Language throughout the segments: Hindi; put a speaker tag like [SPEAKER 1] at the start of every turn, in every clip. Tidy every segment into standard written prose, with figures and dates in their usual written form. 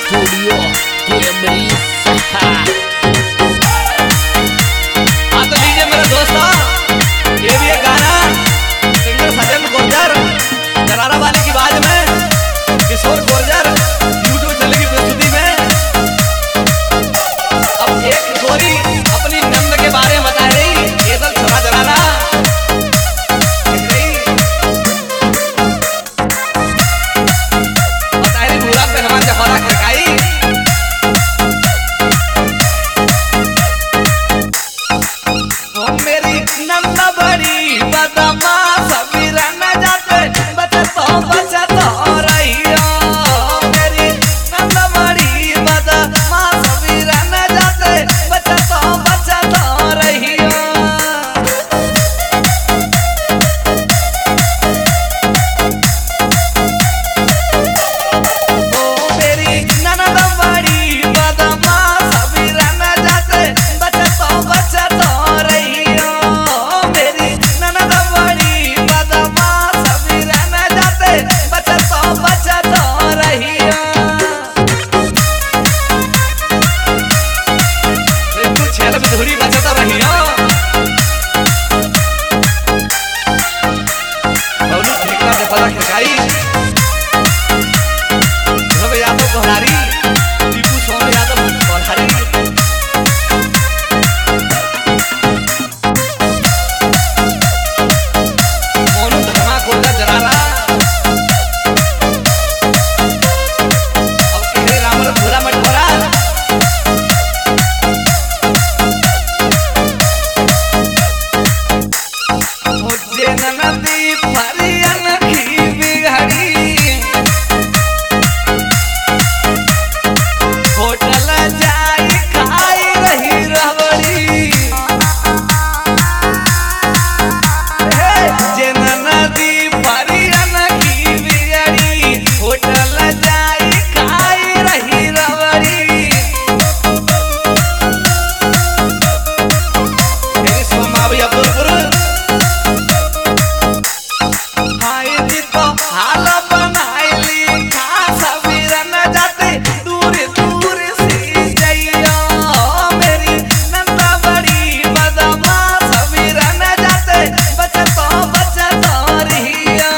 [SPEAKER 1] स्टूडियो कैमरी सहा।
[SPEAKER 2] हाँ तो लीजिए मेरे दोस्तों, ये भी एक गाना सिंगर सजन गुर्जर जरारा वाले की आवाज में किशोर गुर्जर यूट्यूब चैनल की प्रस्तुति में। अब एक गोरी अपनी नंद के बारे में बता रही, ये तो छोरा जरारा बता रही पूरा पहलवान जफरा खड़काई। मेरी नंद बड़ी बदमाश सबीरा न जाते बचत रहियो। मेरी नंद बड़ी बदमाश सबीरा न जाते बचत रहियो। ओ मेरी नंद बड़ी बदमाश सबीरा न जाते बचत रहियो। मेरी ननद बड़ी बदमाश सबीरा न जाते बचत रहियो। तू छेल बिधुरी बचत रहियो। बबलू ठेकरा दे पता खिड़काई ध्रुव यादव कोहरारी टीपू सोम यादव कोहरारी। मोनू धर्मा गुर्जर जरारा अब केहरे रामल भूरा मटकोरा। मुझे नदी फरियन की बिगड़ी होटल जाई खाई रही रबड़ी। जे नदी फरियन की बिगड़ी होटल जाई खाई रही रबड़ी। मेरी सोमावी अब्दुलपुर हाय जी तो हाल बनाइली खा सबीरा न जाते दूर दूर से जइयो। मेरी नंदा बड़ी बदमाश सबीरा न जाते बचत रहियो।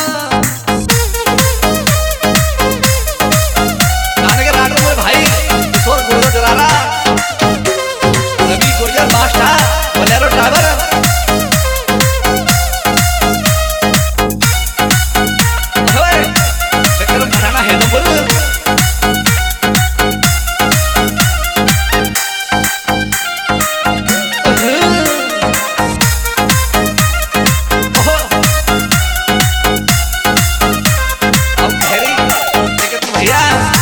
[SPEAKER 2] गाने के राइटर मेरे भाई किशोर गुर्जर जरारा, Ravi Gurjar master Bolero driver. ओए विक्रम घराना है तो बोल। अब घेरी लेकिन तुम भैया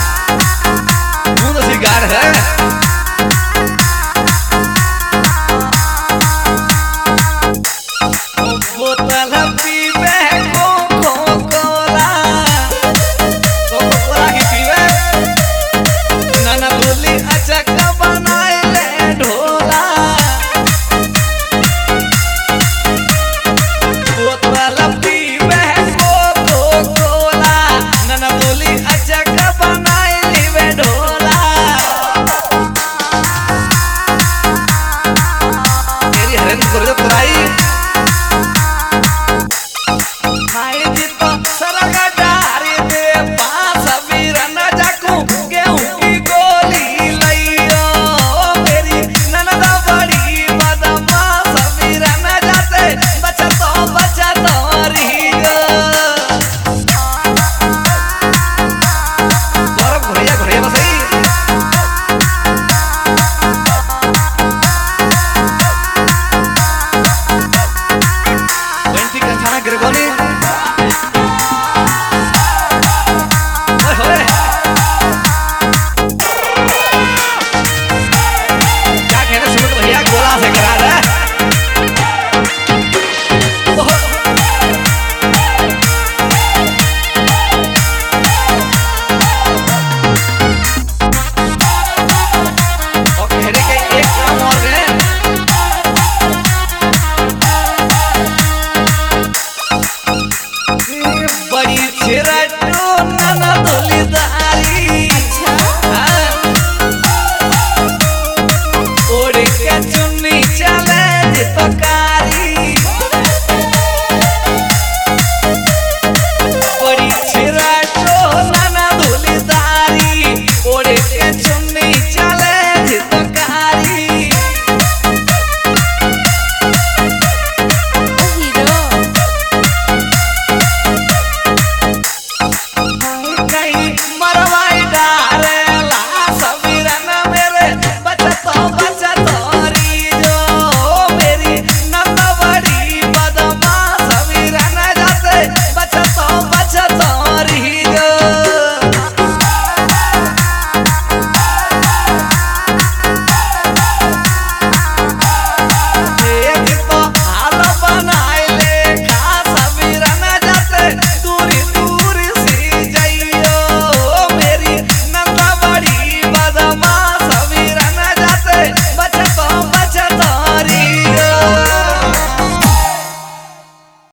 [SPEAKER 2] तू तो शिकार है। बोतल पीवे कोका-कोला की पीवे नाना बोली अचक बनाए ले ढोला। बोतल पीवे कोका-कोला नाना बोली अचक बनाए ले ढोला। मेरी हरन गुर्जर तराई हाय जी तो सरगा डारी दे पास सबीरा न जाकू गेहूं की गोली लइयो। मेरी ननद बड़ी बदमाश सबीरा न जाते बचत रहियो। गौरव घुरैया घुरैया बसई बेंटी कंथाना गिरगोनी। ओए होए क्या कहने सुमित भैया गोला से करा रहा है। ओहो। और कहने के एक काम और है बड़ी छेरा